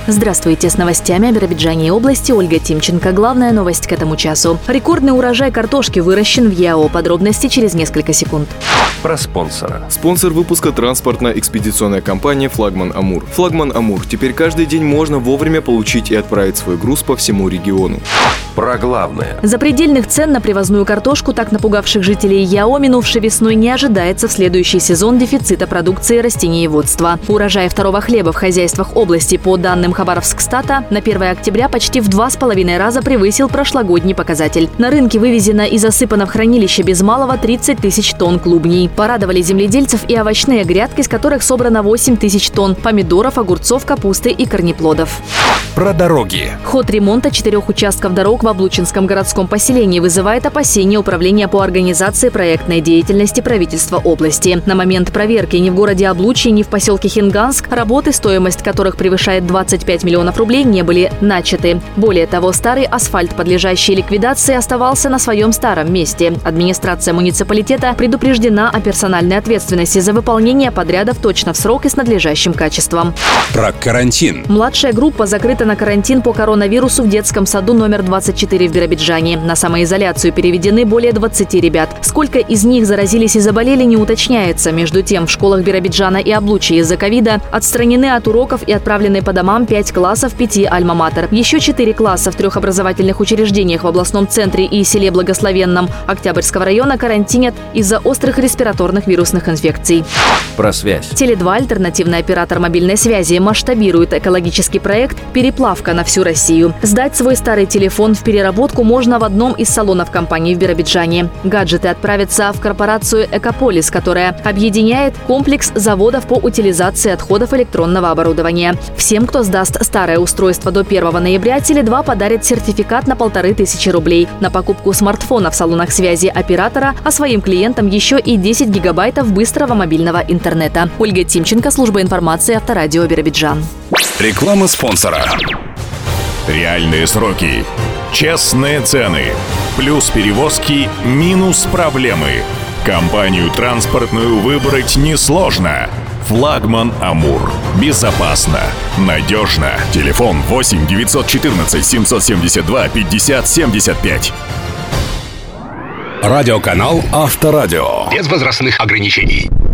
Здравствуйте, с новостями о Биробиджане и области Ольга Тимченко. Главная новость к этому часу. Рекордный урожай картошки выращен в ЯО. Подробности через несколько секунд. Про спонсора. Спонсор выпуска — транспортно-экспедиционная компания «Флагман Амур». «Флагман Амур» — теперь каждый день можно вовремя получить и отправить свой груз по всему региону. Про главное. Запредельных цен на привозную картошку, так напугавших жителей ЯО, минувшей весной не ожидается в следующий сезон дефицита продукции растениеводства. Урожай второго хлеба в хозяйствах области, по данным Хабаровскстата, на 1 октября почти в 2,5 раза превысил прошлогодний показатель. На рынке вывезено и засыпано в хранилище без малого 30 тысяч тонн клубней. Порадовали земледельцев и овощные грядки, с которых собрано 8 тысяч тонн помидоров, огурцов, капусты и корнеплодов. Про дороги. Ход ремонта 4 участков дорог в Облучинском городском поселении вызывает опасения Управления по организации проектной деятельности правительства области. На момент проверки ни в городе Облучье, ни в поселке Хинганск работы, стоимость которых превышает 25 миллионов рублей, не были начаты. Более того, старый асфальт, подлежащий ликвидации, оставался на своем старом месте. Администрация муниципалитета предупреждена о персональной ответственности за выполнение подрядов точно в срок и с надлежащим качеством. Про карантин. Младшая группа закрыта на карантин по коронавирусу в детском саду номер 24 в Биробиджане. На самоизоляцию переведены более 20 ребят. Сколько из них заразились и заболели, не уточняется. Между тем, в школах Биробиджана и Облучья из-за ковида отстранены от уроков и отправлены по домам 5 классов 5 альма-матер. Еще 4 класса в 3 образовательных учреждениях в областном центре и селе Благословенном Октябрьского района карантинят из-за острых респираторных вирусных инфекций. Про связь. Теле2, альтернативный оператор мобильной связи, масштабирует экологический проект «Переплавка» на всю Россию. Сдать свой старый телефон в переработку можно в одном из салонов компании в Биробиджане. Гаджеты отправятся в корпорацию «Экополис», которая объединяет комплекс заводов по утилизации отходов электронного оборудования. Всем, кто сдаст старое устройство до 1 ноября, Теле2 подарит сертификат на 1500 рублей на покупку смартфона в салонах связи оператора, а своим клиентам еще и 10 гигабайтов быстрого мобильного интернета. Ольга Тимченко, служба информации Авторадио Биробиджан. Реклама спонсора. Реальные сроки. Честные цены. Плюс перевозки, минус проблемы. Компанию транспортную выбрать несложно. «Флагман Амур». Безопасно. Надежно. Телефон 8 914 772 50 75. Радиоканал Авторадио. Без возрастных ограничений.